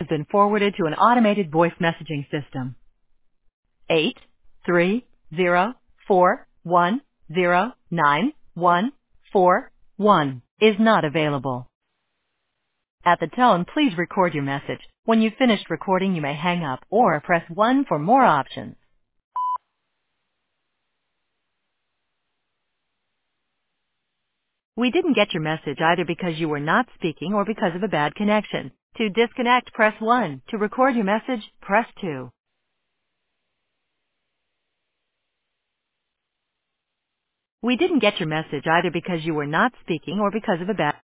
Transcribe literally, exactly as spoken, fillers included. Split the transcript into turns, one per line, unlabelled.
been forwarded to an automated voice messaging system. Eight three zero four one zero nine one four one is not available. At the tone, please record your message. When you've finished recording, you may hang up or press one for more options. We didn't get your message either because you were not speaking or because of a bad connection. To disconnect, press one. To record your message, press two. We didn't get your message either because you were not speaking or because of a bad